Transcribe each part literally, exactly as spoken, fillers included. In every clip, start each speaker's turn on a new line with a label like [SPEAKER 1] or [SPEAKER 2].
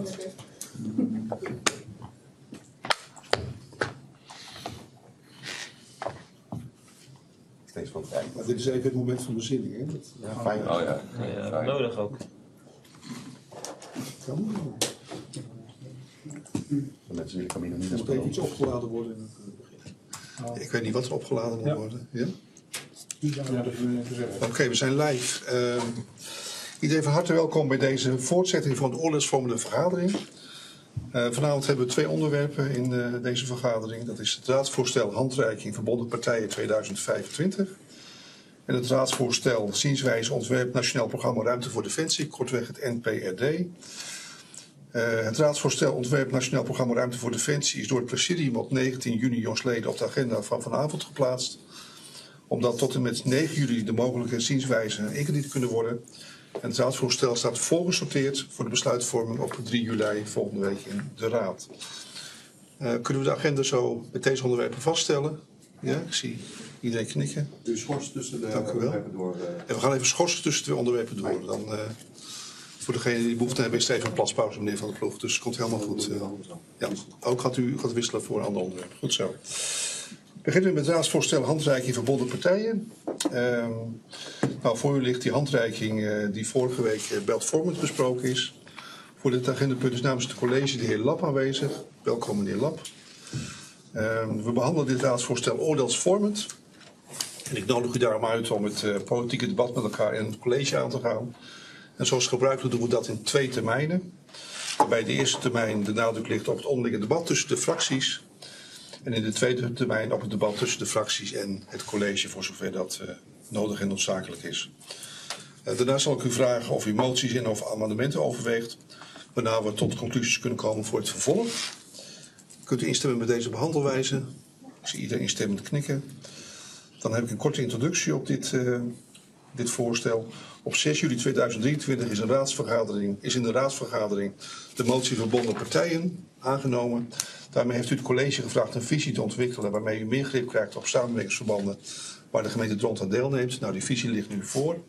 [SPEAKER 1] Raad. Steeds wat tijd.
[SPEAKER 2] Maar dit is even het moment van bezinning, hè? Dat
[SPEAKER 1] ja, fijn. Oh ja,
[SPEAKER 3] ja, ja nodig ook.
[SPEAKER 2] Kan
[SPEAKER 1] de mensen in de cabine niet
[SPEAKER 2] er moet even iets opgeladen worden in het begin.
[SPEAKER 4] Oh. Ik weet niet wat er opgeladen moet ja. worden. Ja?
[SPEAKER 2] Ja,
[SPEAKER 4] Oké, okay, we zijn live. Uh, iedereen van harte welkom bij deze voortzetting van de oordeelsvormende vergadering. Uh, vanavond hebben we twee onderwerpen in uh, deze vergadering. Dat is het raadsvoorstel handreiking verbonden partijen tweeduizend vijfentwintig. En het raadsvoorstel zienswijze ontwerp Nationaal Programma Ruimte voor Defensie, kortweg het N P R D. Uh, het raadsvoorstel ontwerp Nationaal Programma Ruimte voor Defensie is door het presidium op negentien juni jongstleden op de agenda van vanavond geplaatst. Omdat tot en met negen juli de mogelijke zienswijzen ingediend kunnen worden. En het raadsvoorstel staat voorgesorteerd voor de besluitvorming op drie juli volgende week in de Raad. Uh, kunnen we de agenda zo met deze onderwerpen vaststellen? Ja, ik zie iedereen knikken.
[SPEAKER 1] U schorst tussen de onderwerpen door. Uh...
[SPEAKER 4] En we gaan even schorsen tussen de twee onderwerpen door. Dan, uh, voor degene die behoefte hebben is het even een platspauze, meneer Van der Ploeg. Dus het komt helemaal goed. Uh, ja, ook gaat u gaat wisselen voor een ander onderwerp. Goed zo. We beginnen met het raadsvoorstel handreiking verbonden partijen. Uh, nou, voor u ligt die handreiking uh, die vorige week uh, beeldvormend besproken is. Voor dit agendapunt is namens het college de heer Lap aanwezig. Welkom meneer Lap. Uh, we behandelen dit raadsvoorstel oordeelsvormend. En ik nodig u daarom uit om het uh, politieke debat met elkaar in het college aan te gaan. En zoals gebruikelijk doen we dat in twee termijnen. Waarbij de eerste termijn de nadruk ligt op het onderlinge debat tussen de fracties. En in de tweede termijn op het debat tussen de fracties en het college, voor zover dat uh, nodig en noodzakelijk is. Uh, daarna zal ik u vragen of u moties en of amendementen overweegt, waarna we tot conclusies kunnen komen voor het vervolg. Kunt u instemmen met deze behandelwijze? Ik zie iedereen instemmend knikken. Dan heb ik een korte introductie op dit, uh, dit voorstel. Op zes juli tweeduizend drieëntwintig is, een raadsvergadering, is in de raadsvergadering de motie verbonden partijen aangenomen. Daarmee heeft u het college gevraagd een visie te ontwikkelen waarmee u meer grip krijgt op samenwerkingsverbanden waar de gemeente Dront aan deelneemt. Nou, die visie ligt nu voor.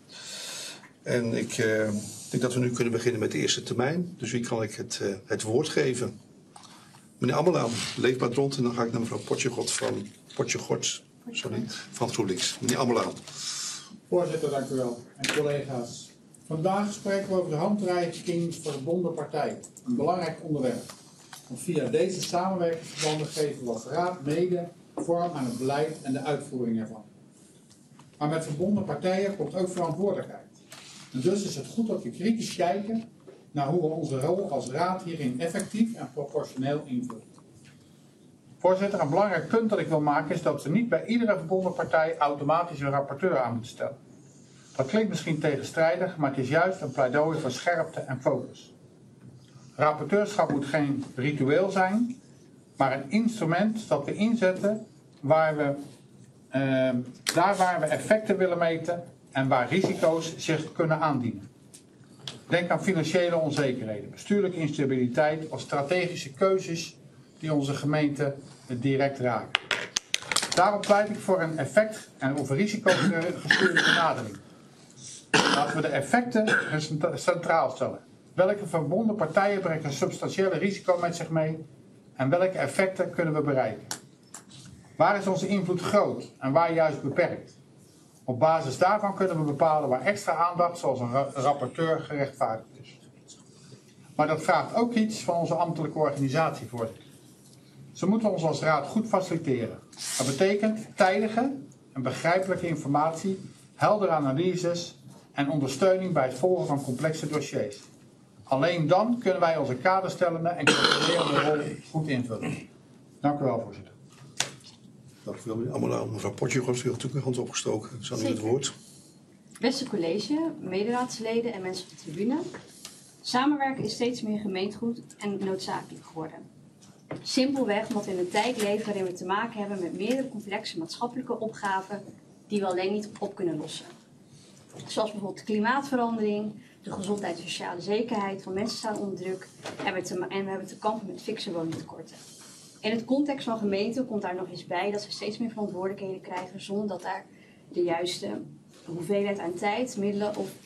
[SPEAKER 4] En ik uh, denk dat we nu kunnen beginnen met de eerste termijn. Dus wie kan ik het, uh, het woord geven? Meneer Ammelaan, Leefbaar Dront, en dan ga ik naar mevrouw Potjegort van Potjegort, sorry, van GroenLinks. Meneer Ammelaan.
[SPEAKER 5] Voorzitter, dank u wel. En collega's. Vandaag spreken we over de handreiking verbonden partijen. Een belangrijk onderwerp. Want via deze samenwerkingsverbanden geven we als raad mede vorm aan het beleid en de uitvoering ervan. Maar met verbonden partijen komt ook verantwoordelijkheid. En dus is het goed dat we kritisch kijken naar hoe we onze rol als raad hierin effectief en proportioneel invullen. Voorzitter, een belangrijk punt dat ik wil maken is dat we niet bij iedere verbonden partij automatisch een rapporteur aan moeten stellen. Dat klinkt misschien tegenstrijdig, maar het is juist een pleidooi voor scherpte en focus. Rapporteurschap moet geen ritueel zijn, maar een instrument dat we inzetten waar we, uh, daar waar we effecten willen meten en waar risico's zich kunnen aandienen. Denk aan financiële onzekerheden, bestuurlijke instabiliteit of strategische keuzes die onze gemeente direct raken. Daarom pleit ik voor een effect- en of risicogestuurde benadering. Laten we de effecten centraal stellen. Welke verbonden partijen brengen een substantiële risico met zich mee en welke effecten kunnen we bereiken? Waar is onze invloed groot en waar juist beperkt? Op basis daarvan kunnen we bepalen waar extra aandacht, zoals een ra- rapporteur, gerechtvaardigd is. Maar dat vraagt ook iets van onze ambtelijke organisatie, voorzitter. Ze moeten ons als raad goed faciliteren. Dat betekent tijdige en begrijpelijke informatie, heldere analyses en ondersteuning bij het volgen van complexe dossiers. Alleen dan kunnen wij onze kaderstellende en controlerende rol goed invullen. Dank u wel, voorzitter.
[SPEAKER 4] Dank u wel, meneer Ammelaan. Mevrouw Potjegort, u heeft natuurlijk een hand opgestoken. Zal u het woord?
[SPEAKER 6] Beste college, mederaadsleden en mensen op de tribune. Samenwerken is steeds meer gemeengoed en noodzakelijk geworden. Simpelweg omdat we in een tijd leven waarin we te maken hebben met meerdere complexe maatschappelijke opgaven die we alleen niet op kunnen lossen. Zoals bijvoorbeeld klimaatverandering, de gezondheid en sociale zekerheid van mensen staan onder druk en we, te, en we hebben te kampen met fikse woningtekorten. In het context van gemeenten komt daar nog eens bij dat ze steeds meer verantwoordelijkheden krijgen zonder dat daar de juiste hoeveelheid aan tijd, middelen of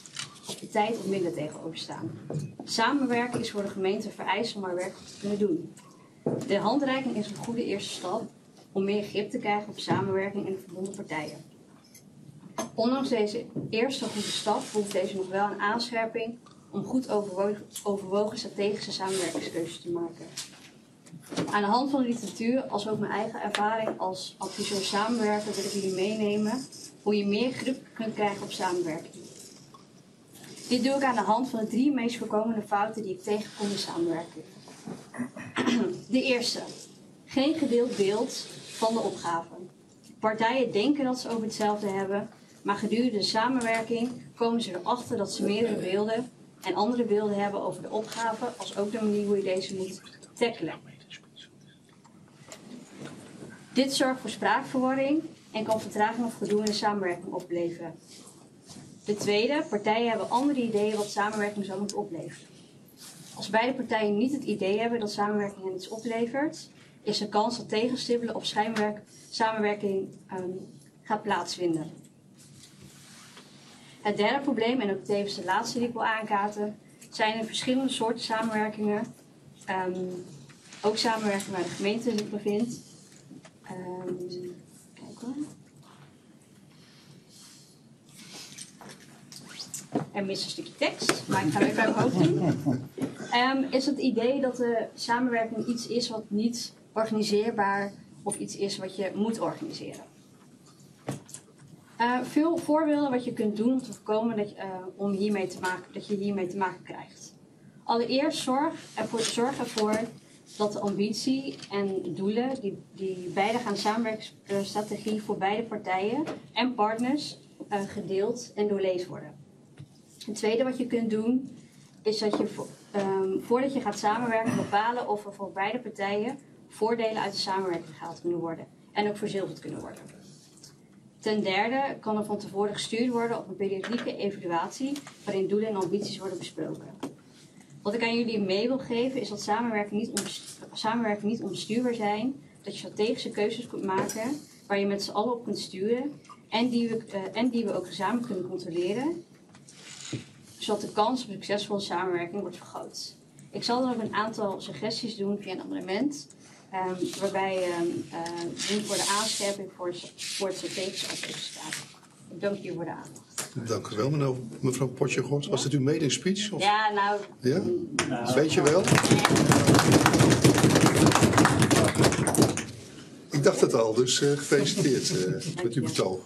[SPEAKER 6] de tijd of middelen tegenover staan. Samenwerken is voor de gemeente vereist om haar werk goed te kunnen doen. De handreiking is een goede eerste stap om meer grip te krijgen op samenwerking en de verbonden partijen. Ondanks deze eerste goede stap behoeft deze nog wel een aanscherping om goed overwogen, overwogen strategische samenwerkingskeuzes te maken. Aan de hand van de literatuur, als ook mijn eigen ervaring als adviseur samenwerken, wil ik jullie meenemen hoe je meer grip kunt krijgen op samenwerking. Dit doe ik aan de hand van de drie meest voorkomende fouten die ik tegenkom in samenwerking. De eerste. Geen gedeeld beeld van de opgave. Partijen denken dat ze over hetzelfde hebben, maar gedurende de samenwerking komen ze erachter dat ze meerdere beelden en andere beelden hebben over de opgave, als ook de manier hoe je deze moet tackelen. Dit zorgt voor spraakverwarring en kan vertraging of gedoe in de samenwerking opleveren. De tweede, partijen hebben andere ideeën wat samenwerking zou moeten opleveren. Als beide partijen niet het idee hebben dat samenwerking hen iets oplevert, is de kans dat tegenstippelen op samenwerking um, gaat plaatsvinden. Het derde probleem, en ook tevens de laatste die ik wil aankaarten, zijn er verschillende soorten samenwerkingen. Um, ook samenwerking waar de gemeente zich bevindt. Um, kijk hoor. Er mist een stukje tekst, maar ik ga het even uit mijn hoofd doen. Um, is het idee dat de samenwerking iets is wat niet organiseerbaar of iets is wat je moet organiseren. Uh, veel voorbeelden wat je kunt doen om te voorkomen dat je, uh, om hiermee te maken, dat je hiermee te maken krijgt. Allereerst zorg ervoor, zorg ervoor dat de ambitie en doelen die, die bijdragen aan de samenwerkingsstrategie voor beide partijen en partners uh, gedeeld en doorleefd worden. Het tweede wat je kunt doen is dat je vo, um, voordat je gaat samenwerken bepalen of er voor beide partijen voordelen uit de samenwerking gehaald kunnen worden en ook verzilverd kunnen worden. Ten derde kan er van tevoren gestuurd worden op een periodieke evaluatie waarin doelen en ambities worden besproken. Wat ik aan jullie mee wil geven is dat samenwerking niet, onbestuur, samenwerking niet onbestuurbaar zijn, dat je strategische keuzes kunt maken waar je met z'n allen op kunt sturen en die we, uh, en die we ook gezamenlijk kunnen controleren, zodat de kans op succesvolle samenwerking wordt vergroot. Ik zal dan ook een aantal suggesties doen via een amendement, um, waarbij um, uh, doen voor de aanscherping voor, voor het strategische adviesstaat. Ik dank jullie voor de aandacht.
[SPEAKER 4] Dank u wel, mevrouw, mevrouw Potjegort. Was dit uw maiden speech? Of?
[SPEAKER 6] Ja, nou...
[SPEAKER 4] Ja?
[SPEAKER 6] nou
[SPEAKER 4] Weet je wel? Ik dacht het al, dus uh, gefeliciteerd uh, met uw betoog.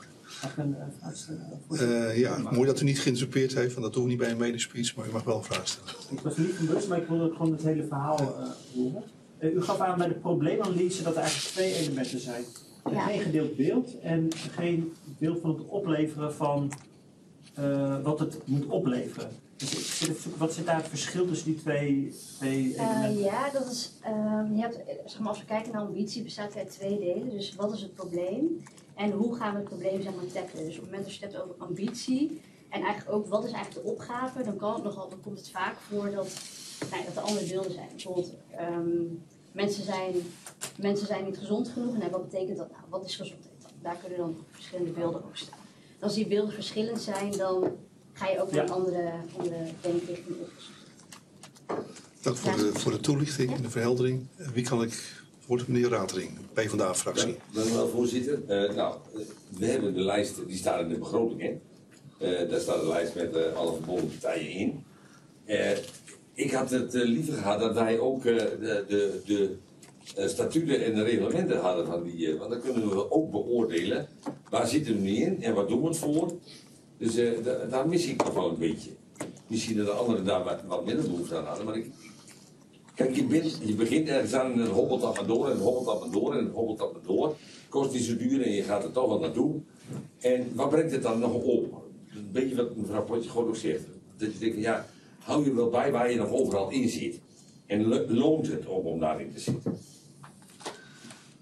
[SPEAKER 4] Uh, ja, mooi dat u niet geïnterpreteerd heeft, want dat doen we niet bij een medespeech, maar u mag wel een vraag stellen.
[SPEAKER 3] Ik was niet van bewust, maar ik wilde gewoon het hele verhaal uh, horen. Uh, u gaf aan bij de probleemanalyse dat er eigenlijk twee elementen zijn. Ja. Geen gedeeld beeld en geen beeld van het opleveren van uh, wat het moet opleveren. Dus ik zit even zoeken, wat zit daar het verschil tussen die twee, twee elementen?
[SPEAKER 6] Uh, ja, dat is, um, je hebt, zeg maar, als we kijken naar ambitie bestaat uit twee delen. Dus wat is het probleem en hoe gaan we het probleem zeg maar, tackelen. Dus op het moment dat je het hebt over ambitie en eigenlijk ook wat is eigenlijk de opgave, dan, kan het nogal, dan komt het vaak voor dat, nou, dat er andere beelden zijn. Bijvoorbeeld um, mensen, zijn, mensen zijn niet gezond genoeg en wat betekent dat nou? Wat is gezondheid dan? Daar kunnen dan verschillende beelden over staan. En als die beelden verschillend zijn, dan ga je ook naar ja. een andere, andere denkrichting op.
[SPEAKER 4] Dank voor, ja. de, voor de toelichting en de verheldering. Wie kan ik voor meneer Ratering, PvdA-fractie?
[SPEAKER 7] Dank, dank u wel, voorzitter. Uh, nou, we hebben de lijst, die staat in de begroting in. Uh, daar staat de lijst met uh, alle verbonden partijen in. Uh, ik had het uh, liever gehad dat wij ook uh, de, de, de uh, statuten en de reglementen hadden van die, uh, want dan kunnen we ook beoordelen waar zitten we nu in en wat doen we het voor. Dus uh, da daar mis ik nog wel een beetje. Misschien dat de anderen daar wat, wat minder behoefte aan hadden, maar ik... Kijk, je, bent, je begint ergens aan en het hobbelt dat maar door en het hobbelt dat maar door en het hobbelt dat maar door. Kost niet zo duur en je gaat er toch wel naartoe. En wat brengt het dan nog op? Een beetje wat mevrouw Potjegort ook zegt. Dat je denkt, ja, hou je wel bij waar je nog overal in zit. En loont het om, om daarin te zitten.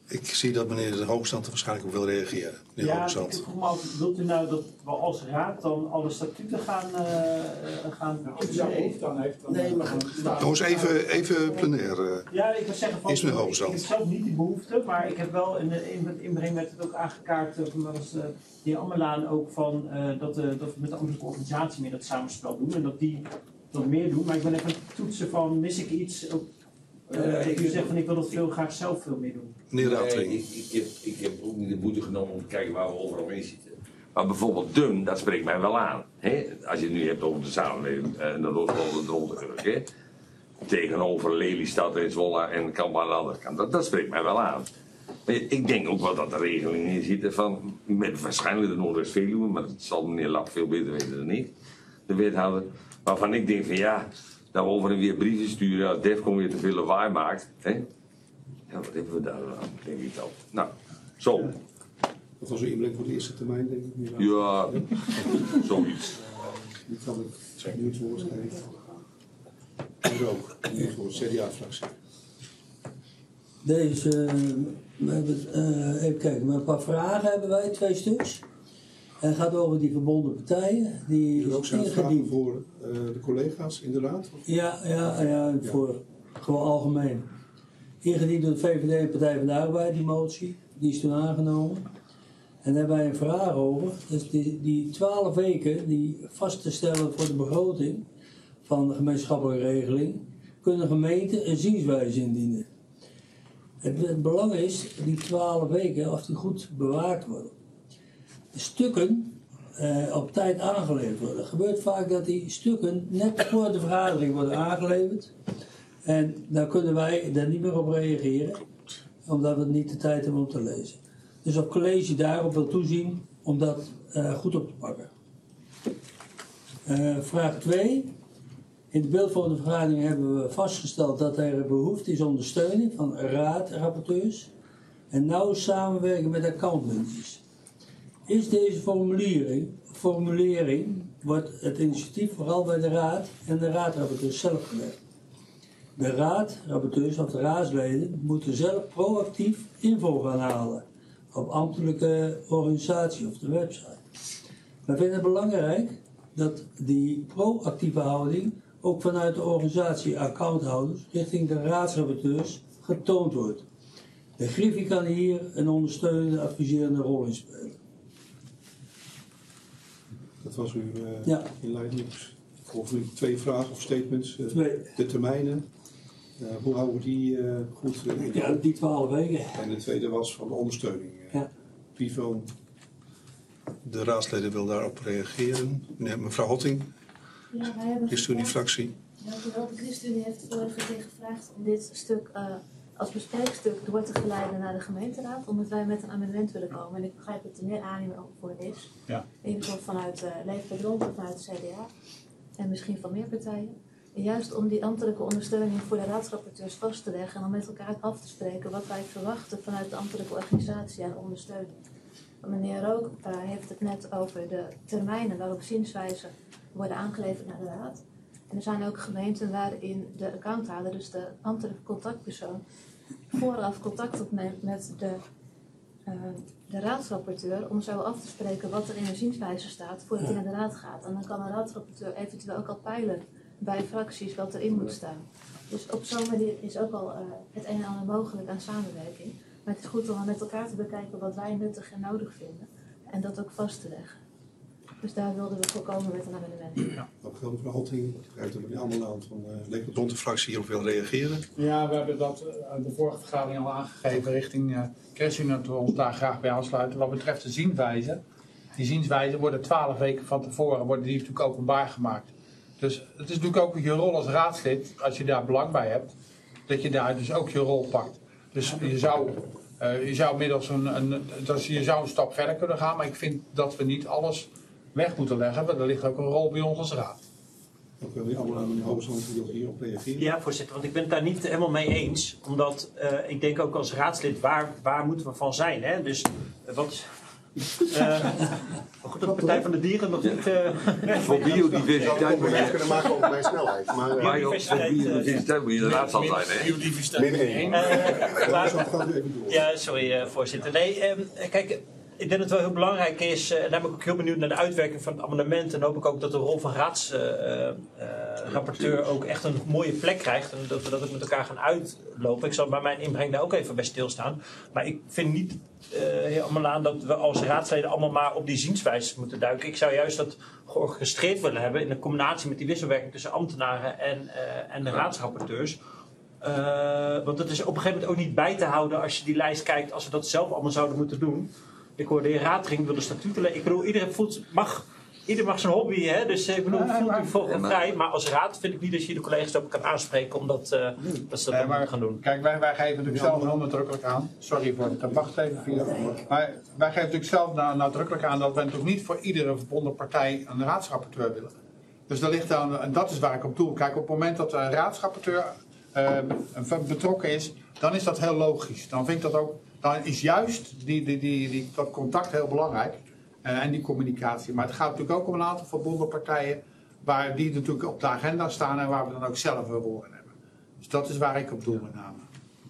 [SPEAKER 4] Ik zie dat meneer de Hoogstand waarschijnlijk ook wil reageren. Meneer
[SPEAKER 3] Ja, ik
[SPEAKER 4] Hoogstand.
[SPEAKER 3] vroeg me af, wilt u nou dat we als raad dan alle statuten gaan, uh, gaan
[SPEAKER 5] Nou, als u dat hoeft, dan heeft dan...
[SPEAKER 7] Nee, maar-
[SPEAKER 5] dan-
[SPEAKER 4] Jongens, even, even plenair. eh.
[SPEAKER 3] Ja, ik wil zeggen van,
[SPEAKER 4] Is meneer
[SPEAKER 3] ik,
[SPEAKER 4] Hoogstand.
[SPEAKER 3] ik heb zelf niet die behoefte, maar ik heb wel in de in het inbreng werd het ook aangekaart, uh, van was, uh, de heer Ammerlaan ook van uh, dat, uh, dat we met de ambtelijke organisatie meer dat samenspel doen en dat die dat meer doen. Maar ik ben even aan het toetsen van, mis ik iets? Ook, uh, ik zeg van, ik wil dat veel graag zelf veel meer doen.
[SPEAKER 4] Meneer
[SPEAKER 7] Nee,
[SPEAKER 4] Rautering.
[SPEAKER 7] ik, ik, heb, ik heb ook niet de moeite genomen om te kijken waar we overal in zitten. Maar bijvoorbeeld Dum, dat spreekt mij wel aan. Hè? Als je het nu hebt over de samenleving en de Rotterdam, tegenover Lelystad en Zwolle en Kamp aan de andere kant. Dat, dat spreekt mij wel aan. Maar ik denk ook wel dat er regelingen in zitten van, met waarschijnlijk de Noordwest-Veluwe, maar dat zal meneer Lap veel beter weten dan ik, de wethouder. Waarvan ik denk van ja, dat we over en weer brieven sturen als Defcon weer te veel lawaai maakt. Hè? Ja, wat hebben we daar dan aan, denk ik dan. Nou, zo.
[SPEAKER 2] Dat was uw inbreng voor de eerste termijn, denk ik. meneer
[SPEAKER 7] Ja, zoiets.
[SPEAKER 2] Die kan ik nu het woord geven. En ook, nu het woord, C D A-fractie.
[SPEAKER 8] Deze, uh, we hebben, uh, even kijken, met een paar vragen hebben wij, twee stuks. En het gaat over die verbonden partijen. Die
[SPEAKER 2] U ook zijn vragen
[SPEAKER 8] ingediend.
[SPEAKER 2] voor uh, de collega's in de raad? Of?
[SPEAKER 8] Ja, ja, ja, voor gewoon algemeen. Ingediend door de V V D en Partij van de Arbeid, die motie. Die is toen aangenomen. En daar hebben wij een vraag over. Dus die, die twaalf weken die vast te stellen voor de begroting van de gemeenschappelijke regeling, kunnen gemeenten een zienswijze indienen. Het, het belang is, die twaalf weken, of die goed bewaakt worden. De stukken eh, op tijd aangeleverd worden. Het gebeurt vaak dat die stukken net voor de vergadering worden aangeleverd. En dan kunnen wij daar niet meer op reageren, omdat we niet de tijd hebben om te lezen. Dus op college daarop wil toezien om dat uh, goed op te pakken. Uh, vraag twee. In de beeldvormende vergadering hebben we vastgesteld dat er behoefte is ondersteuning van raadrapporteurs en nauw samenwerken met accountmanages. Is deze formulering, formulering wordt het initiatief vooral bij de raad en de raadrapporteurs zelf gelegd. De raadrapporteurs of de raadsleden moeten zelf proactief info gaan halen op ambtelijke organisatie of de website. Wij vinden het belangrijk dat die proactieve houding ook vanuit de organisatie accounthouders richting de raadsrapporteurs getoond wordt. De Griffie kan hier een ondersteunende, adviserende rol in spelen.
[SPEAKER 2] Dat was uw uh,
[SPEAKER 8] Ja.
[SPEAKER 2] inleiding. Volgens mij twee vragen of statements. Uh,
[SPEAKER 8] Twee.
[SPEAKER 2] De termijnen. Uh, hoe houden we die uh, goed uh, in de
[SPEAKER 8] Ja, die twaalf weken.
[SPEAKER 2] En de tweede was van de ondersteuning. Uh,
[SPEAKER 8] Ja.
[SPEAKER 2] Wie van
[SPEAKER 4] De raadsleden wil daarop reageren. Meneer, mevrouw Hotting,
[SPEAKER 9] Ja, wij hebben
[SPEAKER 4] ChristenUnie-fractie.
[SPEAKER 9] Dank u wel. De ChristenUnie heeft vorige keer gevraagd om dit stuk uh, als bespreekstuk door te geleiden naar de gemeenteraad, omdat wij met een amendement willen komen. En ik begrijp dat er meer aanneming voor is.
[SPEAKER 5] Ja.
[SPEAKER 9] In ieder geval vanuit uh, Leeftijd Rond of vanuit de C D A. En misschien van meer partijen. En juist om die ambtelijke ondersteuning voor de raadsrapporteurs vast te leggen en om met elkaar af te spreken wat wij verwachten vanuit de ambtelijke organisatie aan ondersteuning. Meneer Rook uh, heeft het net over de termijnen waarop zienswijzen worden aangeleverd naar de raad. En er zijn ook gemeenten waarin de accounthouder, dus de ambtelijke contactpersoon, vooraf contact opneemt met de, uh, de raadsrapporteur om zo af te spreken wat er in de zienswijze staat voordat hij naar de raad gaat. En dan kan de raadsrapporteur eventueel ook al peilen bij fracties wat erin moet staan. Dus op zo'n manier is ook al uh, het een en ander mogelijk aan samenwerking. Maar het is goed om met elkaar te bekijken wat wij nuttig en nodig vinden. En dat ook vast te leggen. Dus daar wilden we voorkomen met een amendement.
[SPEAKER 2] Ja. Ook wel mevrouw Hotting. Ik begrijp dat meneer Ammerlaan van uh, Leeftijd
[SPEAKER 4] Rond de fractie hierop wil reageren.
[SPEAKER 5] Ja, we hebben dat uh, de vorige vergadering al aangegeven richting uh, ChristenUnie dat we ons daar graag bij aansluiten. Wat betreft de zienswijze. Die zienswijze worden twaalf weken van tevoren worden die natuurlijk openbaar gemaakt. Dus het is natuurlijk ook je rol als raadslid, als je daar belang bij hebt, dat je daar dus ook je rol pakt. Dus je zou, uh, je zou middels een, een, dus je zou een stap verder kunnen gaan, maar ik vind dat we niet alles weg moeten leggen, want er ligt ook een rol bij ons als raad.
[SPEAKER 2] Ook wel meneer Ammerlaan en meneer Hoogstand die ook hierop reageren.
[SPEAKER 3] Ja, voorzitter, want ik ben het daar niet helemaal mee eens. Omdat uh, ik denk ook als raadslid, waar, waar moeten we van zijn? Hè? Dus uh, wat, Uh, goed, de Partij van de Dieren nog niet... Uh,
[SPEAKER 1] voor biodiversiteit moet je kunnen maken over mijn snelheid. Maar, uh,
[SPEAKER 7] biodiversiteit, voor biodiversiteit moet je de raad zijn, hè?
[SPEAKER 3] Biodiversiteit. Min één. Uh, maar, ja, sorry uh, voorzitter. Nee, um, kijk... Ik denk dat het wel heel belangrijk is, en daar ben ik ook heel benieuwd naar de uitwerking van het amendement. En hoop ik ook dat de rol van raadsrapporteur uh, uh, ook echt een mooie plek krijgt. En dat we dat ook met elkaar gaan uitlopen. Ik zal bij mijn inbreng daar ook even bij stilstaan. Maar ik vind niet uh, helemaal aan dat we als raadsleden allemaal maar op die zienswijze moeten duiken. Ik zou juist dat georchestreerd willen hebben in de combinatie met die wisselwerking tussen ambtenaren en, uh, en de raadsrapporteurs. Uh, want het is op een gegeven moment ook niet bij te houden als je die lijst kijkt, als we dat zelf allemaal zouden moeten doen. Ik hoorde de heer Ratering wil de statuten. Ik bedoel, iedereen voelt, mag, ieder mag zijn hobby, hè? Dus ik bedoel, voelt u volgens vrij. Maar als raad vind ik niet dat je de collega's ook kan aanspreken omdat uh, dat ze dat
[SPEAKER 5] nee, maar,
[SPEAKER 3] gaan doen.
[SPEAKER 5] Kijk, wij, wij geven natuurlijk zelf heel nadrukkelijk aan. Sorry voor het wacht even, Philip. Maar wij geven natuurlijk zelf nadrukkelijk aan dat wij natuurlijk niet voor iedere verbonden partij een raadsrapporteur willen. Dus dat ligt aan, en dat is waar ik op doel. Kijk, op het moment dat een raadsrapporteur uh, betrokken is, dan is dat heel logisch. Dan vind ik dat ook. Dan is juist die, die, die, die, dat contact heel belangrijk uh, en die communicatie. Maar het gaat natuurlijk ook om een aantal verbonden partijen waar die natuurlijk op de agenda staan en waar we dan ook zelf een rol in hebben. Dus dat is waar ik op doel met name.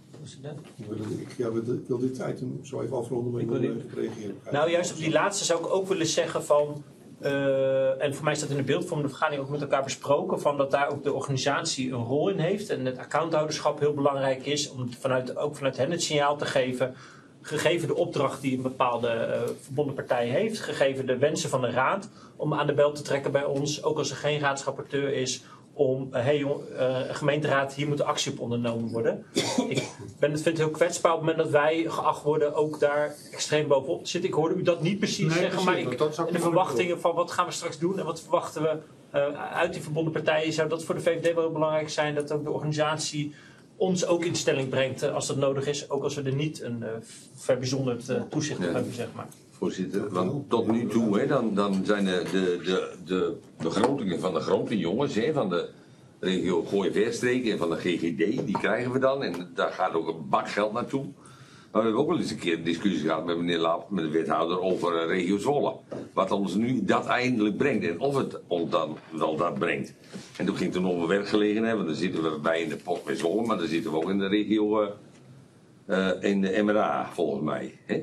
[SPEAKER 2] Ik, ja, ik wil dit item zo even afronden, maar ik wil even reageren.
[SPEAKER 3] Nou, juist op die laatste zou ik ook willen zeggen van... Uh, en voor mij is dat in de beeldvormende vergadering ook met elkaar besproken, van dat daar ook de organisatie een rol in heeft en het accounthouderschap heel belangrijk is om vanuit, ook vanuit hen het signaal te geven, gegeven de opdracht die een bepaalde uh, verbonden partij heeft, gegeven de wensen van de raad, om aan de bel te trekken bij ons, ook als er geen raadsrapporteur is, om, hé hey, uh, gemeenteraad, hier moet actie op ondernomen worden. Ik ben, vind het heel kwetsbaar op het moment dat wij geacht worden ook daar extreem bovenop te zitten. Ik hoorde u dat niet precies nee, zeggen, precies, maar ik, dat is de verwachtingen van wat gaan we straks doen en wat verwachten we uh, uit die verbonden partijen, zou dat voor de V V D wel heel belangrijk zijn, dat ook de organisatie ons ook in stelling brengt uh, als dat nodig is, ook als we er niet een uh, verbijzonderd uh, toezicht op ja. hebben, zeg maar.
[SPEAKER 7] Voorzitter, want tot nu toe hè, dan, dan zijn de, de, de, de begrotingen van de grote jongens, hè, van de regio Gooi-Verstreek en van de G G D, die krijgen we dan en daar gaat ook een bak geld naartoe. Maar we hebben ook wel eens een keer een discussie gehad met meneer Lap, met de wethouder, over uh, regio Zwolle. Wat ons nu dat eindelijk brengt en of het ons dan wel dat brengt. En toen ging het over werkgelegenheid, want dan zitten we bij in de pot met Zwolle, maar dan zitten we ook in de regio, uh, uh, in de M R A volgens mij. Hè?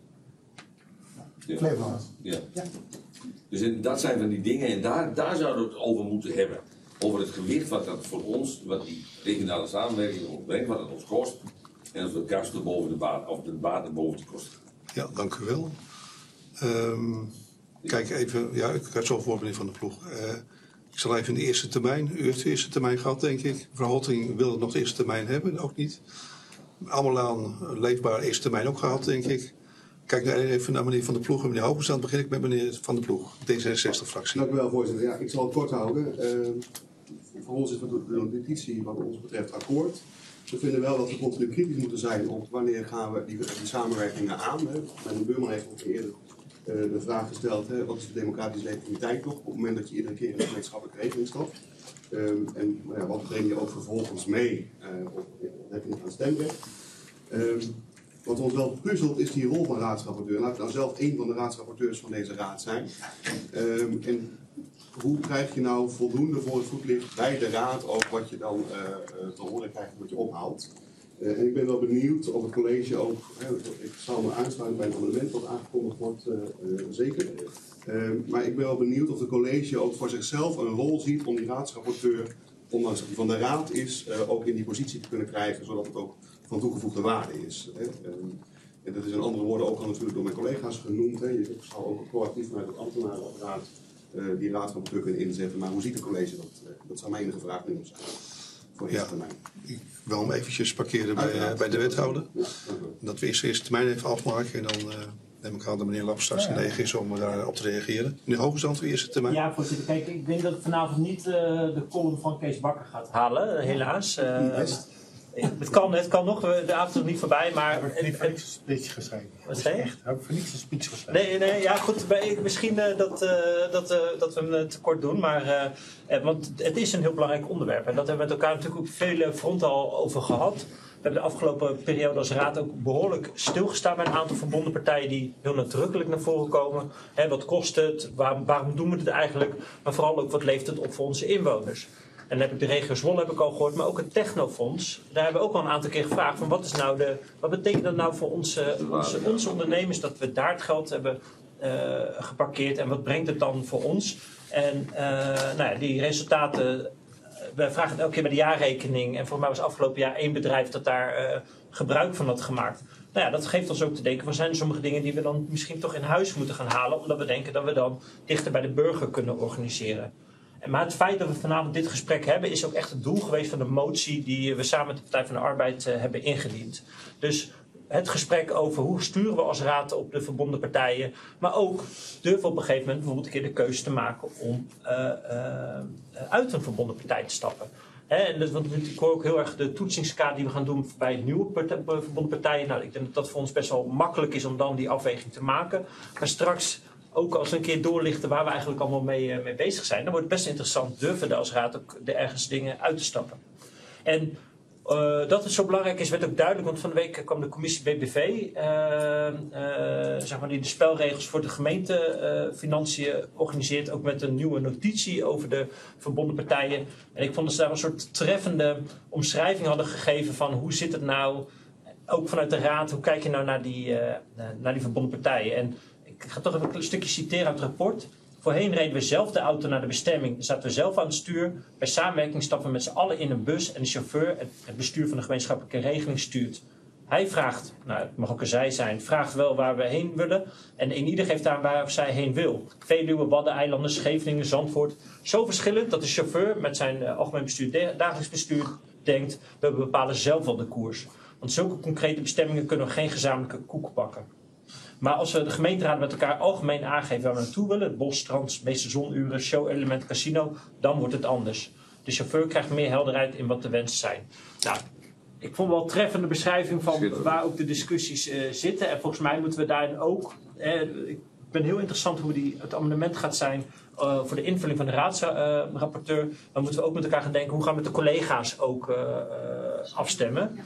[SPEAKER 7] Ja.
[SPEAKER 5] Flevoland.
[SPEAKER 7] Ja. Ja. Dus dat zijn van die dingen en daar, daar zouden we het over moeten hebben. Over het gewicht wat dat voor ons, wat die regionale samenwerking opbrengt, wat het ons kost. En of de kosten boven de baat, of de baten boven de kosten.
[SPEAKER 4] Ja, dank u wel. Um, kijk even, ja, ik ga zo voor meneer Van der Ploeg. Uh, ik zal even in de eerste termijn. U heeft de eerste termijn gehad, denk ik. Mevrouw Holting wil het nog de eerste termijn hebben, ook niet. Allemaal aan leefbare eerste termijn ook gehad, denk ik. Kijk nou even naar meneer Van der Ploeg en meneer Hoogenstaan. Dan begin ik met meneer Van der Ploeg, D zesenzestig-fractie.
[SPEAKER 1] Dank u wel, voorzitter. Ja, ik zal het kort houden. Uh, voor ons is de notitie wat ons betreft akkoord. We vinden wel dat we continu kritisch moeten zijn op wanneer gaan we die, die samenwerkingen aan. Hè. Meneer Beurman heeft ook eerder uh, de vraag gesteld, hè, wat is de democratische legitimiteit nog op het moment dat je iedere keer in een gemeenschappelijke regeling stapt. Um, en nou ja, wat breng je ook vervolgens mee uh, op heffing aan stemrecht. Um, Wat ons wel puzzelt is die rol van raadsrapporteur. Laat ik nou zelf één van de raadsrapporteurs van deze raad zijn. Um, en hoe krijg je nou voldoende voor het voetlicht bij de raad ook wat je dan uh, uh, te horen krijgt wat je ophaalt. Uh, en ik ben wel benieuwd of het college ook, uh, ik zal me aansluiten bij een amendement wat aangekondigd wordt, uh, uh, zeker. Uh, maar ik ben wel benieuwd of het college ook voor zichzelf een rol ziet om die raadsrapporteur, ondanks dat die van de raad is, uh, ook in die positie te kunnen krijgen, zodat het ook van toegevoegde waarde is. Hè. Um, en dat is in andere woorden ook al natuurlijk door mijn collega's genoemd. Hè. Je zou ook proactief vanuit het ambtenarenapparaat uh, die raadsrapporteur kunnen inzetten. Maar hoe ziet het college dat? Uh, dat zou mijn enige vraag nu zijn. Voor eerste termijn.
[SPEAKER 4] Ik wil hem eventjes parkeren bij, uh, bij de wethouder.
[SPEAKER 1] Ja,
[SPEAKER 4] dat we eerst de eerste termijn even afmaken en dan uh, neem ik aan dat meneer Lap straks geneigd is om daarop te reageren. Meneer Hoogstand, de eerste termijn.
[SPEAKER 3] Ja, voorzitter. Kijk, ik denk dat ik vanavond niet uh, de column van Kees Bakker gaat halen, helaas. Uh, Het kan, het kan nog, de avond is nog niet voorbij, maar...
[SPEAKER 2] Heb ik niet voor niks een speech geschreven.
[SPEAKER 3] Wat zei je?
[SPEAKER 2] Echt, heb ik voor niks een speech geschreven.
[SPEAKER 3] Nee, nee, ja goed, bij- misschien uh, dat, uh, dat, uh, dat we hem uh, tekort doen, maar uh, eh, want het is een heel belangrijk onderwerp. En dat hebben we met elkaar natuurlijk op vele fronten al over gehad. We hebben de afgelopen periode als raad ook behoorlijk stilgestaan bij een aantal verbonden partijen die heel nadrukkelijk naar voren komen. Hè, wat kost het? Waar, waarom doen we het eigenlijk? Maar vooral ook wat levert het op voor onze inwoners? En dan heb ik de regio Zwolle heb ik al gehoord, maar ook het Technofonds. Daar hebben we ook al een aantal keer gevraagd van wat is nou de, wat betekent dat nou voor onze, onze, onze ondernemers dat we daar het geld hebben uh, geparkeerd en wat brengt het dan voor ons? En uh, nou ja, die resultaten, we vragen het elke keer bij de jaarrekening en voor mij was afgelopen jaar één bedrijf dat daar uh, gebruik van had gemaakt. Nou ja, dat geeft ons ook te denken, er zijn sommige dingen die we dan misschien toch in huis moeten gaan halen, omdat we denken dat we dan dichter bij de burger kunnen organiseren. Maar het feit dat we vanavond dit gesprek hebben is ook echt het doel geweest van de motie die we samen met de Partij van de Arbeid uh, hebben ingediend. Dus het gesprek over hoe sturen we als raad op de verbonden partijen, maar ook durven we op een gegeven moment bijvoorbeeld een keer de keuze te maken om uh, uh, uit een verbonden partij te stappen. He, en dus, want ik hoor ook heel erg de toetsingskaart die we gaan doen bij nieuwe partij, verbonden partijen. Nou, ik denk dat dat voor ons best wel makkelijk is om dan die afweging te maken. Maar straks, ook als we een keer doorlichten waar we eigenlijk allemaal mee, mee bezig zijn, dan wordt het best interessant, durven we als raad ook er ergens dingen uit te stappen. En uh, dat het zo belangrijk is, werd ook duidelijk, want van de week kwam de commissie B B V, uh, uh, zeg maar die de spelregels voor de gemeentefinanciën uh, organiseert, ook met een nieuwe notitie over de verbonden partijen. En ik vond dat ze daar een soort treffende omschrijving hadden gegeven van hoe zit het nou, ook vanuit de raad, hoe kijk je nou naar die, uh, naar die verbonden partijen. En ik ga toch even een stukje citeren uit het rapport. Voorheen reden we zelf de auto naar de bestemming. Dan zaten we zelf aan het stuur. Bij samenwerking stappen we met z'n allen in een bus. En de chauffeur, het bestuur van de gemeenschappelijke regeling, stuurt. Hij vraagt, nou het mag ook een zij zijn, vraagt wel waar we heen willen. En een ieder geeft aan waar of zij heen wil. Veluwe, Waddeneilanden, Scheveningen, Zandvoort. Zo verschillend dat de chauffeur met zijn uh, algemeen bestuur, dagelijks bestuur denkt, we bepalen zelf wel de koers. Want zulke concrete bestemmingen kunnen we geen gezamenlijke koek bakken. Maar als we de gemeenteraad met elkaar algemeen aangeven waar we naartoe willen, het bos, strand, meeste zonuren, show-element, casino, dan wordt het anders. De chauffeur krijgt meer helderheid in wat de wensen zijn. Nou, ik vond wel een treffende beschrijving van waar ook de discussies uh, zitten. En volgens mij moeten we daarin ook, eh, ik ben heel interessant hoe die, het amendement gaat zijn uh, voor de invulling van de raadsrapporteur. Uh, dan moeten we ook met elkaar gaan denken, hoe gaan we met de collega's ook uh, uh, afstemmen.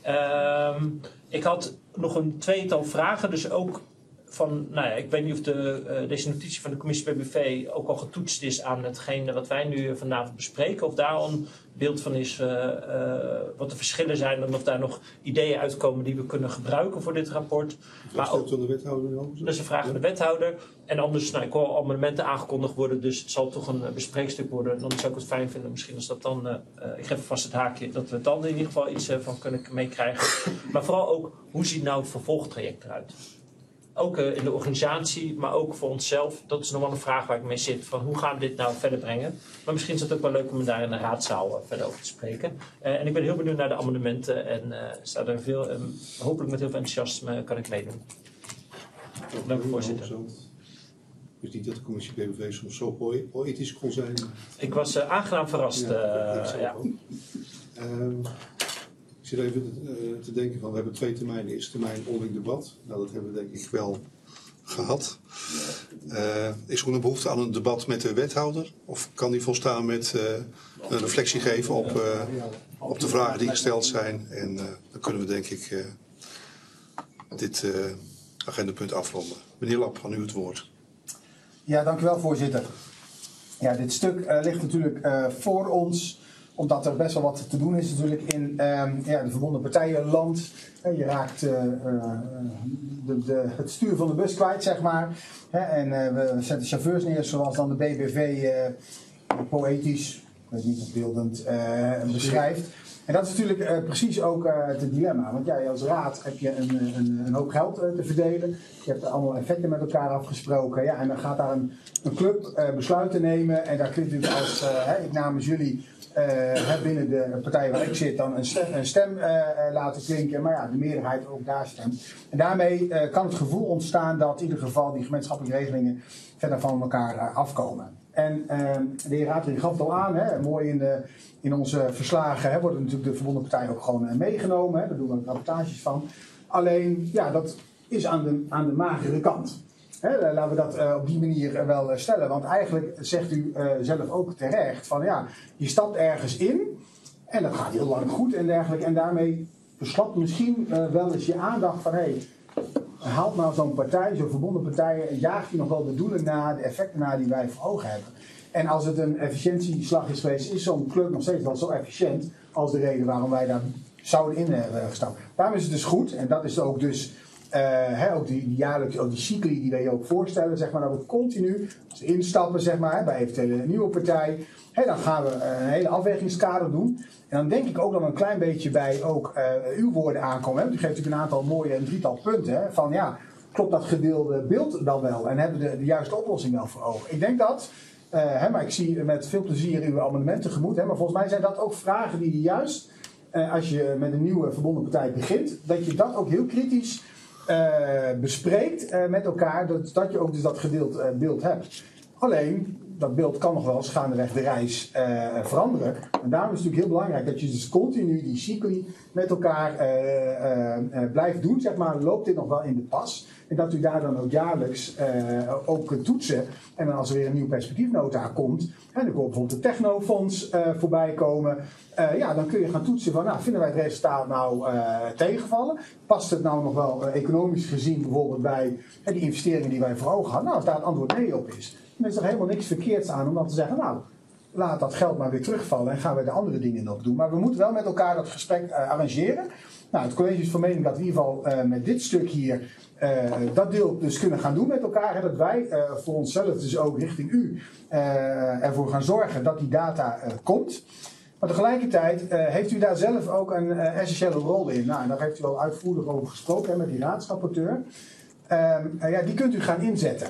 [SPEAKER 3] Uh, ik had nog een tweetal vragen, dus ook van, nou ja, ik weet niet of de, uh, deze notitie van de commissie B B V ook al getoetst is aan hetgeen wat wij nu vanavond bespreken. Of daar al een beeld van is uh, uh, wat de verschillen zijn en of daar nog ideeën uitkomen die we kunnen gebruiken voor dit rapport.
[SPEAKER 1] Maar ook van de wethouder ook.
[SPEAKER 3] Dat is een vraag van de wethouder. En anders, nou, ik hoor al amendementen aangekondigd worden, dus het zal toch een uh, bespreekstuk worden. Dan zou ik het fijn vinden, misschien als dat dan, uh, uh, ik geef vast het haakje, dat we dan in ieder geval iets uh, van kunnen meekrijgen. Maar vooral ook, hoe ziet nou het vervolgtraject eruit? Ook uh, in de organisatie, maar ook voor onszelf. Dat is nog wel een vraag waar ik mee zit. Van hoe gaan we dit nou verder brengen? Maar misschien is het ook wel leuk om daar in de raadzaal uh, verder over te spreken. Uh, en ik ben heel benieuwd naar de amendementen. En uh, staat er veel, um, hopelijk met heel veel enthousiasme kan ik meedoen. Dank u, voorzitter.
[SPEAKER 1] Dus niet dat de commissie B B V soms zo poëtisch kon zijn.
[SPEAKER 3] Ik was uh, aangenaam verrast. Uh,
[SPEAKER 1] ja,
[SPEAKER 3] ja.
[SPEAKER 1] Um, Ik zit even uh, te denken van, we hebben twee termijnen. Eerste termijn onderling debat. Nou, dat hebben we denk ik wel gehad. Uh, is er een behoefte aan een debat met de wethouder? Of kan die volstaan met uh, een reflectie geven op, uh, op de vragen die gesteld zijn? En uh, dan kunnen we denk ik uh, dit uh, agendapunt afronden. Meneer Lap, aan u het woord.
[SPEAKER 10] Ja, dank u wel, voorzitter. Ja, dit stuk uh, ligt natuurlijk uh, voor ons, omdat er best wel wat te doen is natuurlijk in um, ja, de verbonden partijenland. Uh, je raakt uh, uh, de, de, het stuur van de bus kwijt, zeg maar. Hè, en uh, we zetten chauffeurs neer zoals dan de B B V uh, poëtisch, ik weet niet of beeldend, uh, beschrijft. En dat is natuurlijk uh, precies ook uh, het dilemma. Want jij als raad heb je een, een, een hoop geld uh, te verdelen. Je hebt allemaal effecten met elkaar afgesproken. Ja, en dan gaat daar een, een club uh, besluiten nemen. En daar kunt u als, uh, hè, ik namens jullie, uh, binnen de partij waar ik zit, dan een stem, een stem uh, laten klinken. Maar ja, de meerderheid ook daar stemt. En daarmee uh, kan het gevoel ontstaan dat in ieder geval die gemeenschappelijke regelingen verder van elkaar uh, afkomen. En uh, de heer Raadling gaf het al aan, hè, mooi in, de, in onze verslagen hè, worden natuurlijk de verbonden partijen ook gewoon uh, meegenomen. Hè, daar doen we rapportages van. Alleen, ja, dat is aan de, aan de magere kant. Hè, laten we dat uh, op die manier wel uh, stellen. Want eigenlijk zegt u uh, zelf ook terecht van ja, je stapt ergens in en dat gaat heel lang goed en dergelijke. En daarmee verslapt misschien uh, wel eens je aandacht van hé, hey, haalt nou zo'n partij, zo'n verbonden partijen, jaagt je nog wel de doelen na, de effecten na die wij voor ogen hebben. En als het een efficiëntieslag is geweest, is zo'n club nog steeds wel zo efficiënt als de reden waarom wij daar zouden in hebben gestapt. Daarom is het dus goed, en dat is ook dus uh, hè, ook die, die jaarlijkse, ook die cycli die wij je ook voorstellen, zeg maar, dat we continu als we instappen, zeg maar, hè, bij eventueel een nieuwe partij, hè, dan gaan we een hele afwegingskader doen. En dan denk ik ook dat we een klein beetje bij ook uh, uw woorden aankomen. Hè? U geeft natuurlijk een aantal mooie, een drietal punten, hè, van ja, klopt dat gedeelde beeld dan wel en hebben we de, de juiste oplossing wel voor ogen? Ik denk dat, uh, hè, maar ik zie met veel plezier uw amendement tegemoet, hè, maar volgens mij zijn dat ook vragen die je juist, uh, als je met een nieuwe verbonden partij begint, dat je dat ook heel kritisch uh, bespreekt uh, met elkaar, dat, dat je ook dus dat gedeeld uh, beeld hebt. Alleen, dat beeld kan nog wel eens gaandeweg de reis uh, veranderen. En daarom is het natuurlijk heel belangrijk dat je dus continu die cycli met elkaar uh, uh, uh, blijft doen. Zeg maar, loopt dit nog wel in de pas? En dat u daar dan ook jaarlijks uh, ook kunt toetsen. En dan als er weer een nieuw perspectiefnota komt, en dan komt bijvoorbeeld de technofonds uh, voorbij komen. Uh, ja, dan kun je gaan toetsen van, nou, vinden wij het resultaat nou uh, tegenvallen? Past het nou nog wel uh, economisch gezien bijvoorbeeld bij uh, die investeringen die wij voor ogen hadden? Nou, als daar het antwoord nee op is, dan is er helemaal niks verkeerds aan om dan te zeggen, nou, laat dat geld maar weer terugvallen en gaan we de andere dingen nog doen. Maar we moeten wel met elkaar dat gesprek uh, arrangeren. Nou, het college is van mening dat we in ieder geval uh, met dit stuk hier uh, dat deel dus kunnen gaan doen met elkaar. Hè, dat wij uh, voor onszelf dus ook richting u uh, ervoor gaan zorgen dat die data uh, komt. Maar tegelijkertijd uh, heeft u daar zelf ook een uh, essentiële rol in. Nou, en daar heeft u al uitvoerig over gesproken hè, met die raadsrapporteur. Uh, uh, ja, die kunt u gaan inzetten.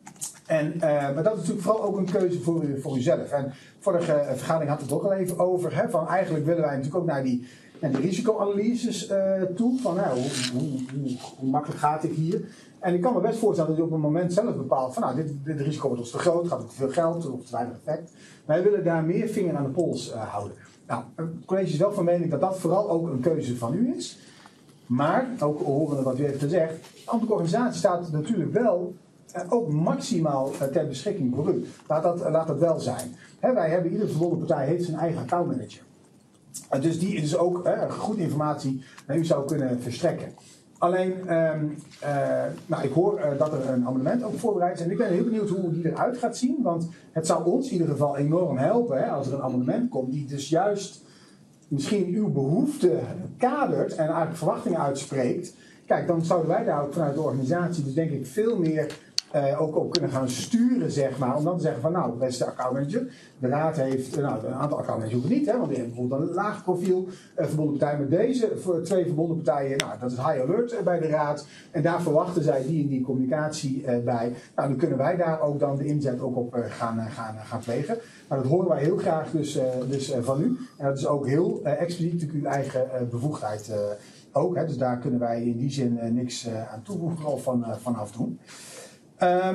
[SPEAKER 10] En, uh, maar dat is natuurlijk vooral ook een keuze voor, u, voor uzelf. En vorige uh, vergadering had het ook al even over. Hè, van eigenlijk willen wij natuurlijk ook naar die, naar die risicoanalyses uh, toe. Van nou, hoe, hoe, hoe, hoe makkelijk gaat dit hier? En ik kan me best voorstellen dat je op een moment zelf bepaalt van nou, dit, dit risico wordt ons te groot, gaat het te veel geld of te weinig effect. Wij willen daar meer vinger aan de pols uh, houden. Nou, het college is wel van mening dat dat vooral ook een keuze van u is. Maar, ook horende wat u heeft gezegd, de ambtelijke organisatie staat natuurlijk wel Uh, ook maximaal uh, ter beschikking voor u. Laat dat, uh, laat dat wel zijn. Hè, wij hebben, iedere verbonden partij heeft zijn eigen accountmanager. Uh, dus die dus ook uh, goed informatie naar u zou kunnen verstrekken. Alleen, um, uh, nou, ik hoor uh, dat er een amendement ook voorbereid is. En ik ben heel benieuwd hoe die eruit gaat zien. Want het zou ons in ieder geval enorm helpen hè, als er een amendement komt die dus juist misschien uw behoefte kadert en eigenlijk verwachtingen uitspreekt. Kijk, dan zouden wij daar ook vanuit de organisatie dus denk ik veel meer Uh, ook op kunnen gaan sturen, zeg maar. Om dan te zeggen van, nou, beste accountmanager. De raad heeft, uh, nou, een aantal accountmanagers hoeven niet, hè. Want die hebben bijvoorbeeld een laag profiel uh, verbonden partij met deze. Voor twee verbonden partijen, nou, dat is high alert uh, bij de raad. En daar verwachten zij die en die communicatie uh, bij. Nou, dan kunnen wij daar ook dan de inzet ook op uh, gaan, uh, gaan, uh, gaan plegen. Maar dat horen wij heel graag dus, uh, dus uh, van u. En dat is ook heel uh, expliciet natuurlijk uw eigen uh, bevoegdheid uh, ook. Hè. Dus daar kunnen wij in die zin uh, niks uh, aan toevoegen of van, uh, van afdoen. Um,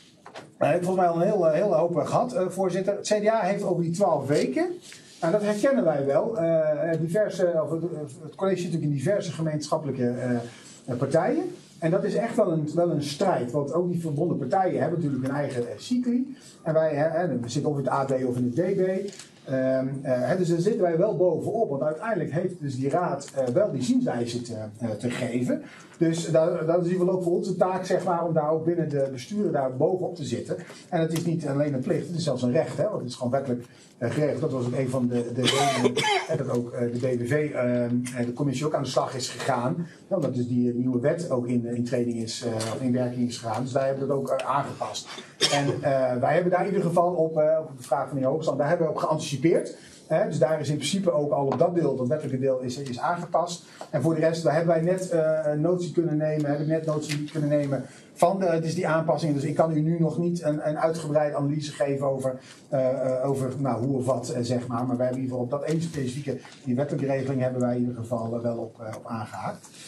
[SPEAKER 10] ik heb volgens mij al een heel, heel hoop gehad, uh, voorzitter. Het C D A heeft over die twaalf weken, nou, dat herkennen wij wel. Uh, diverse, of, uh, het college zit natuurlijk in diverse gemeenschappelijke uh, partijen. En dat is echt wel een, wel een strijd, want ook die verbonden partijen hebben natuurlijk hun eigen uh, cycli. En wij uh, we zitten of in het A D of in het D B. Um, uh, dus daar zitten wij wel bovenop, want uiteindelijk heeft dus die raad uh, wel die zienswijze te, uh, te geven. Dus dat, dat is in ieder geval ook voor onze taak, zeg maar, om daar ook binnen de besturen daar bovenop te zitten. En het is niet alleen een plicht, het is zelfs een recht, hè, want het is gewoon wettelijk uh, geregeld. Dat was ook een van de, de redenen uh, dat ook uh, de B B V, uh, de commissie ook aan de slag is gegaan. Omdat dus die nieuwe wet ook in, in training is, uh, in werking is gegaan. Dus wij hebben dat ook uh, aangepast. En uh, wij hebben daar in ieder geval op, uh, op de vraag van de heer Hoogstand, daar hebben we op geanticipeerd. He, dus daar is in principe ook al op dat deel, dat wettelijke deel, is, is aangepast. En voor de rest, daar hebben wij net uh, een notie kunnen nemen, hebben net notie kunnen nemen van de, dus die aanpassingen. Dus ik kan u nu nog niet een, een uitgebreide analyse geven over, uh, uh, over nou, hoe of wat, uh, zeg maar. Maar wij hebben in ieder geval op dat één specifieke, die wettelijke regeling, hebben wij in ieder geval uh, wel op, uh, op aangehaakt.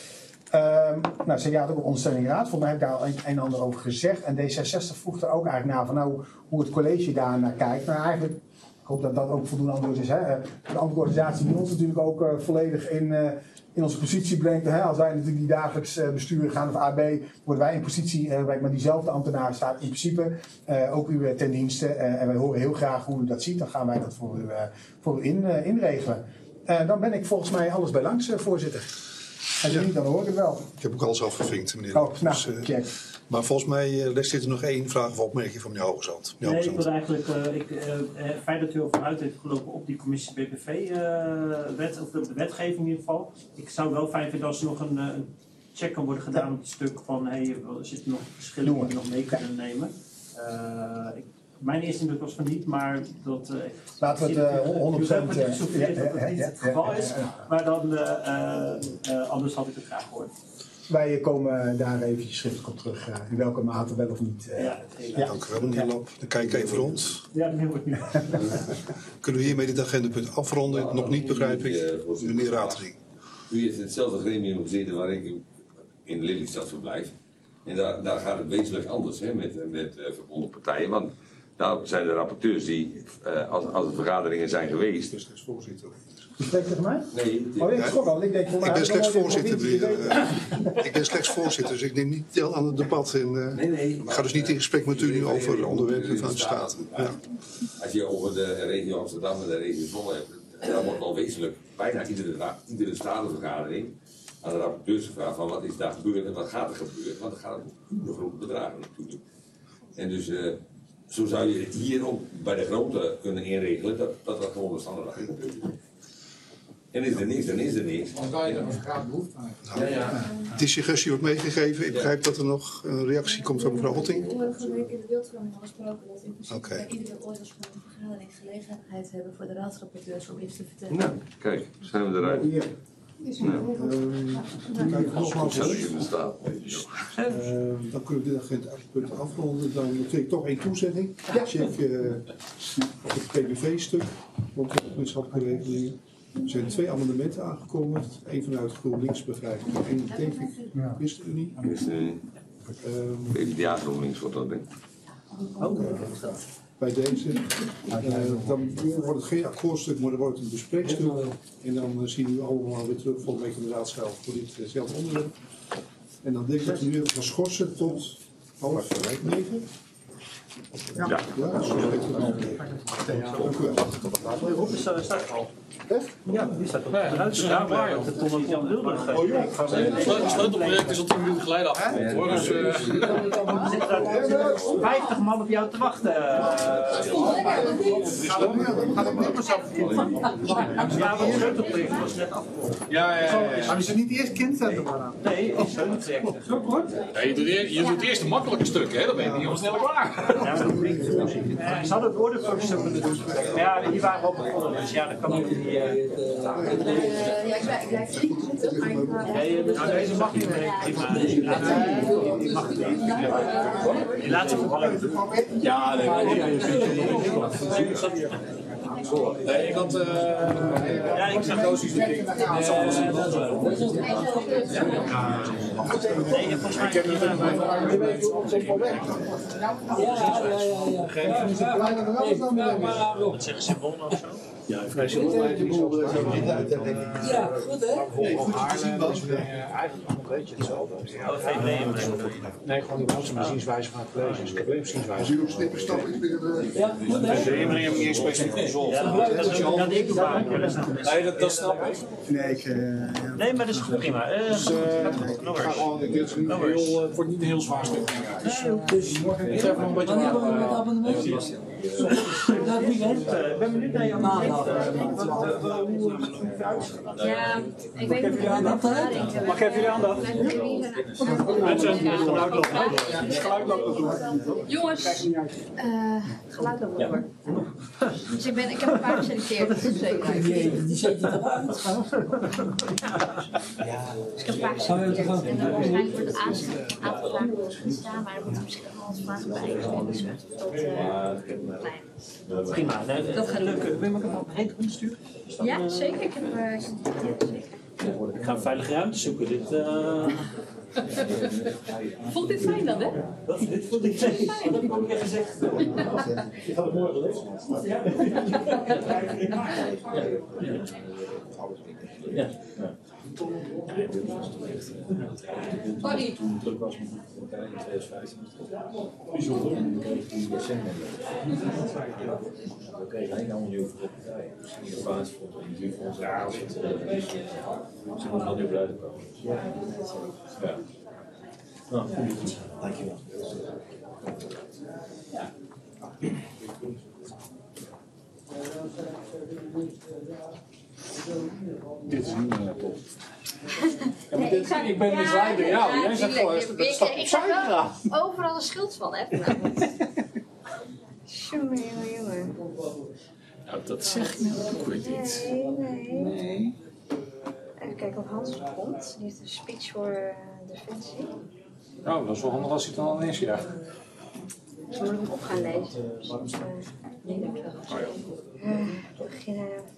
[SPEAKER 10] Um, nou, C D A had ook een ondersteuningraad. Volgens mij heb ik daar al een en ander over gezegd. En D zesenzestig vroeg er ook eigenlijk naar van nou, hoe het college daar naar kijkt. Nou, eigenlijk, ik hoop dat dat ook voldoende antwoord is. Hè? De andere organisatie die ons natuurlijk ook uh, volledig in, uh, in onze positie brengt. Hè? Als wij natuurlijk die dagelijks uh, besturen gaan of A B, worden wij in positie, uh, maar diezelfde ambtenaar staat in principe uh, ook u uh, ten dienste. Uh, en wij horen heel graag hoe u dat ziet. Dan gaan wij dat voor u, uh, voor u in, uh, inregelen. Uh, dan ben ik volgens mij alles bij langs, uh, voorzitter. Als je niet, dan hoor ik het wel.
[SPEAKER 4] Ik heb ook alles afgevinkt, meneer.
[SPEAKER 10] Oh, nou,
[SPEAKER 4] dus, uh,
[SPEAKER 10] check.
[SPEAKER 4] Maar volgens mij uh, zit er nog één vraag of opmerking van meneer Hoogezand.
[SPEAKER 3] Nee, ik wilde eigenlijk, uh, ik, uh, het feit dat u al vooruit heeft gelopen op die commissie B B V-wet, uh, of de, de wetgeving in ieder geval. Ik zou wel fijn vinden als er nog een, uh, een check kan worden gedaan op het stuk van, hé, hey, er zitten nog verschillen die we nog mee kunnen nemen. Uh, ik, Mijn eerste indruk was van niet, maar dat... Uh,
[SPEAKER 10] Laten we het uh, honderd procent...
[SPEAKER 3] Ik uh, ja, ja, dat het niet ja, het geval is, ja, ja, ja. Maar dan, uh, uh, uh, anders had ik het graag gehoord.
[SPEAKER 10] Wij komen daar eventjes schriftelijk op terug, uh, in welke mate wel of niet. Uh,
[SPEAKER 3] ja,
[SPEAKER 10] ja.
[SPEAKER 4] Dank u wel, meneer Lap. Dan kijk ik even rond.
[SPEAKER 3] Ja, dat wordt niet.
[SPEAKER 4] Kunnen we hiermee dit agendapunt afronden? Nou, nog niet, begrijp ik. Meneer Ratering.
[SPEAKER 7] U heeft hetzelfde gremium gezeten waar ik in Lelystad verblijf. En daar, daar gaat het wezenlijk anders hè, met, met uh, verbonden partijen. Want daar zijn de rapporteurs die, uh, als, als er vergaderingen zijn geweest...
[SPEAKER 4] Dus als voorzitter.
[SPEAKER 10] U spreekt tegen mij?
[SPEAKER 7] Nee.
[SPEAKER 10] Oh, ik schrok al. Ik, denk,
[SPEAKER 4] ik ben slechts voorzitter. Uh, ik ben slechts voorzitter, dus ik neem niet deel aan het debat. En, uh,
[SPEAKER 7] nee, nee.
[SPEAKER 4] Ik ga dus niet in gesprek met u nu over onderwerpen van de Staten. Ja.
[SPEAKER 7] Als je over de regio Amsterdam en de regio Zwolle hebt, dan wordt al wezenlijk bijna iedere, iedere statenvergadering aan de rapporteurs gevraagd van wat is daar gebeurd en wat gaat er gebeuren. Want het gaat om de grote bedragen natuurlijk. En dus uh, zo zou je het hier ook bij de grote kunnen inregelen dat dat, dat gewoon de standaard is. En is er niks, dan is er niks.
[SPEAKER 5] Als wij er een graag behoefte aan hebben.
[SPEAKER 7] Ja, ja.
[SPEAKER 4] Die suggestie wordt meegegeven. Ik begrijp dat er nog een reactie komt van mevrouw Hotting.
[SPEAKER 9] Vorige week in de beeldvorming al gesproken dat in principe
[SPEAKER 4] okay.
[SPEAKER 9] bij iedere oordeelsvergadering gelegenheid hebben voor de raadsrapporteurs om iets te vertellen.
[SPEAKER 7] Nou, kijk, zijn we eruit.
[SPEAKER 2] Ja.
[SPEAKER 7] Nou.
[SPEAKER 2] Uh, kijk, nogmaals.
[SPEAKER 7] In de staat.
[SPEAKER 2] Uh, dan kunnen we dit agendapunt afronden. Dan noteer ik toch één toezegging.
[SPEAKER 10] Ja.
[SPEAKER 2] Check uh, op het P B V-stuk. Want de gemeenschappelijke regelingen. Er zijn twee amendementen aangekomen. Eén vanuit GroenLinks, begrijp ik. Eén denk ik,
[SPEAKER 10] ja.
[SPEAKER 2] ChristenUnie.
[SPEAKER 7] ChristenUnie.
[SPEAKER 2] Um,
[SPEAKER 7] P v d A GroenLinks wordt dat denk ik.
[SPEAKER 2] Uh, bij deze. Uh, dan wordt het geen akkoordstuk, maar dan wordt het een bespreekstuk. En dan uh, zien we allemaal weer terug volgende week in de raadzaal voor ditzelfde uh onderwerp. En dan denk ik dat we nu even gaan schorsen tot half negen.
[SPEAKER 7] Ja.
[SPEAKER 2] Ja, ja, zo weet ik het. Dank u wel.
[SPEAKER 3] Rob is staat er al.
[SPEAKER 2] Echt?
[SPEAKER 3] Ja, die staat op. Eruit gegaan, maar op de ton Jan Wilder.
[SPEAKER 2] Oh joh.
[SPEAKER 11] Het sleutelproject is al tien minuten geleden afgerond hoor. Dus, uh...
[SPEAKER 3] vijftig man op jou te wachten.
[SPEAKER 5] Gaat het niet pas af?
[SPEAKER 3] Ja, want het sleutelproject was net afgerond.
[SPEAKER 11] Ja, ja, ja. ja.
[SPEAKER 5] Maar we zijn niet eerst kindcentrum aan.
[SPEAKER 3] Nee, het sleutelproject. Zo kort?
[SPEAKER 11] Ja, je, doet eerst, je doet eerst de makkelijke stukken, hè? Dan ben je niet heel snel klaar.
[SPEAKER 3] Ja, maar dat klinkt uh, ze hadden het woordenfocus kunnen doen. Maar ja, die waren al begonnen, dus ja, dat kan ook niet. Uh,
[SPEAKER 9] Uh, ja, ik blijf, ik blijf drie keer zitten, maar ik ga...
[SPEAKER 3] nee, nou, deze mag niet meer. Prima. Die mag het niet. Die laat ze gebruiken.
[SPEAKER 11] Ja, nee, nee, nee. Nee, ik had... Uh,
[SPEAKER 3] ja, ik zag
[SPEAKER 11] Koos iets te denken.
[SPEAKER 3] Nee, volgens mij...
[SPEAKER 8] Ja, ja, ja, ja.
[SPEAKER 3] Wat zeggen ze, Bon of zo?
[SPEAKER 2] Ja, vrij simpel.
[SPEAKER 8] Ja, goed hè?
[SPEAKER 2] Nee, goed te zien was.
[SPEAKER 12] Eigenlijk nog een beetje hetzelfde.
[SPEAKER 3] Oh, V V.
[SPEAKER 12] Nee, gewoon de Belgische bezienswijze van het college. Het probleembezienswijze.
[SPEAKER 2] Als u nog snippen stap is weer de...
[SPEAKER 8] Ja, goed hè?
[SPEAKER 12] De herinnering heb ik niet eens specifiek gezocht.
[SPEAKER 3] Ja, dat is ook dat ik doe waar.
[SPEAKER 11] Nee, dat, dat snap ik.
[SPEAKER 10] Nee, ik... Uh,
[SPEAKER 3] nee, maar dat is goed, prima. Uh,
[SPEAKER 12] Dus uh, ik ga gewoon, dit is niet heel, uh, wordt niet een heel zwaar stuk denk ik. Dus, uh,
[SPEAKER 8] Dus
[SPEAKER 12] ik geef nog een beetje
[SPEAKER 8] wanneer komen we met
[SPEAKER 12] aan.
[SPEAKER 8] abonnementen? Dat weekend?
[SPEAKER 3] Ik ben benieuwd naar je
[SPEAKER 8] Maandag.
[SPEAKER 3] hoe het uitziet.
[SPEAKER 6] Ja, ik weet niet of
[SPEAKER 8] jullie aandacht
[SPEAKER 6] hebben.
[SPEAKER 3] Mag ik even jullie aandacht? Mensen, geluid loopt geluid loopt door.
[SPEAKER 6] Jongens, uh, geluid loopt door. Dus ik, ben, ik heb een paar geselecteerd.
[SPEAKER 8] Die, die zet je eruit.
[SPEAKER 6] Dus ik heb een paar geselecteerd. En dan waarschijnlijk wordt het aanstaan. Een aantal vragen worden gestaan, maar er moeten misschien nog wel wat vragen bij. Dus tot, uh,
[SPEAKER 3] Prima, nee, dat gaat leuk. Wil je me ook een heen sturen?
[SPEAKER 6] ja, zeker. Ik heb uh, zeker.
[SPEAKER 3] Ik ga een veilige ruimte zoeken. Dit, uh...
[SPEAKER 9] Vond dit fijn dan, hè?
[SPEAKER 3] Dat, dit vond ik fijn. Dat heb ik ook weer gezegd. Je gaat het morgen lezen. Ja. Ja. Ja.
[SPEAKER 9] Sorry.
[SPEAKER 13] Toen het druk was met de partij in tweeduizend vijftien. Bijzonder. En we kregen toen december. We kregen een allemaal nieuwe partijen. Dus in de basisfonds en de duurfonds. Ja, ze moeten wel nu blijven komen. Ja. Ja. Nou, goed. Dankjewel. Ja.
[SPEAKER 12] Dit is niet meer top. Ja,
[SPEAKER 9] Nee,
[SPEAKER 12] dit,
[SPEAKER 9] ik, zag,
[SPEAKER 12] ik ben misleid door jou. Jij zegt gewoon, dat
[SPEAKER 6] ik,
[SPEAKER 12] staat
[SPEAKER 6] ik
[SPEAKER 12] opzij
[SPEAKER 6] heb
[SPEAKER 12] gegaan.
[SPEAKER 6] wel overal een schuld van, hè? Jongen, jongen, jongen.
[SPEAKER 12] Nou, dat zeg ik nou ook weer niet.
[SPEAKER 6] Nee, nee.
[SPEAKER 12] Nee.
[SPEAKER 6] Even kijken of Hans er komt. Die heeft een speech voor uh, Defensie.
[SPEAKER 12] Nou, dat is wel handig als hij het dan al is, ja.
[SPEAKER 6] Dus moet ik hem op gaan lezen. Dus, uh, nee, dankjewel.
[SPEAKER 12] Oh, ja.
[SPEAKER 6] Uh, beginnen.